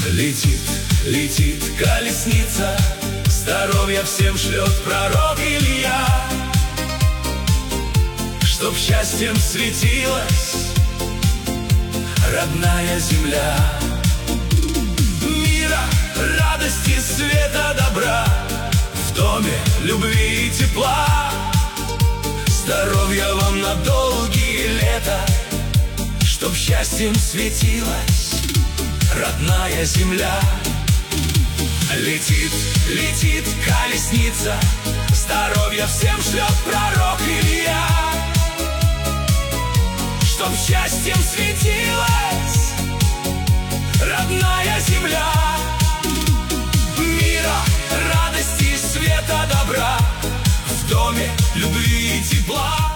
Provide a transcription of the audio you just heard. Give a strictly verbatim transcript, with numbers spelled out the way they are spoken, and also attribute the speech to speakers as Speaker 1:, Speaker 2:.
Speaker 1: Летит, летит колесница, здоровья всем шлет пророк Илья. Чтоб счастьем светилась родная земля, мира, радости, света, добра, в доме любви и тепла. Здоровья вам на долгие лета, чтоб счастьем светилась родная земля. Летит, летит колесница, здоровья всем шлет пророк Илья. Чтоб счастьем светилась родная земля, мира, радости, света, добра, в доме любви и тепла.